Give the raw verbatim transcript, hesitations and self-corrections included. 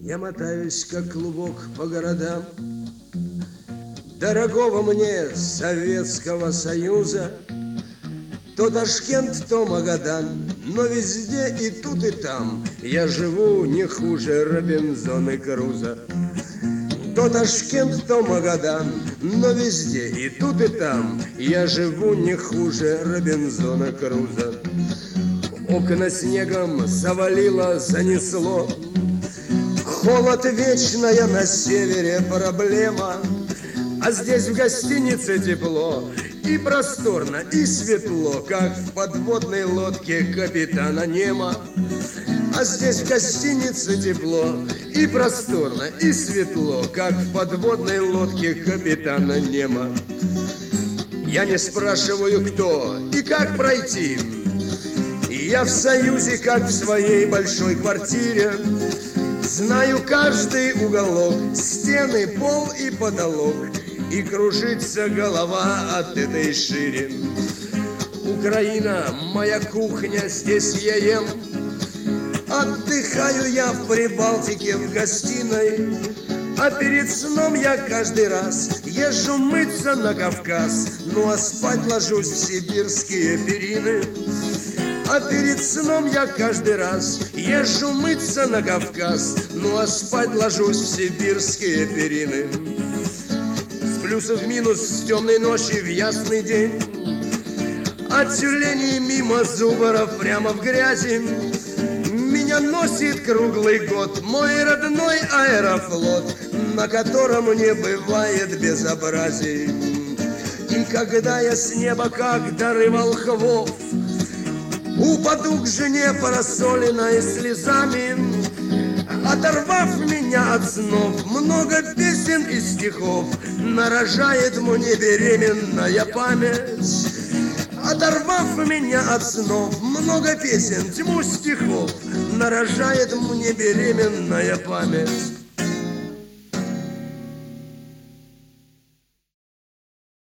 Я мотаюсь, как клубок, по городам дорогого мне Советского Союза. То Ташкент, то Магадан, но везде и тут, и там я живу не хуже Робинзона Круза. То Ташкент, то Магадан, но везде и тут, и там я живу не хуже Робинзона Круза. Окна снегом завалило, занесло, холод вечная на севере проблема. А здесь в гостинице тепло и просторно, и светло, как в подводной лодке капитана Немо. А здесь в гостинице тепло и просторно, и светло, как в подводной лодке капитана Немо. Я не спрашиваю, кто и как пройти. Я в Союзе, как в своей большой квартире. Знаю каждый уголок, стены, пол и потолок, и кружится голова от этой шире. Украина, моя кухня, здесь я ем. Отдыхаю я в Прибалтике в гостиной, а перед сном я каждый раз езжу мыться на Кавказ. Ну а спать ложусь в сибирские перины. А перед сном я каждый раз езжу мыться на Кавказ. Ну а спать ложусь в сибирские перины. С плюса в минус, с темной ночи в ясный день, от тюленей мимо зубров прямо в грязи. Меня носит круглый год мой родной аэрофлот, на котором не бывает безобразий. И когда я с неба, как дары волхвов, упаду к жене просоленной слезами, оторвав меня от снов, много песен и стихов нарожает мне беременная память. Оторвав меня от снов, много песен, тьму стихов нарожает мне беременная память.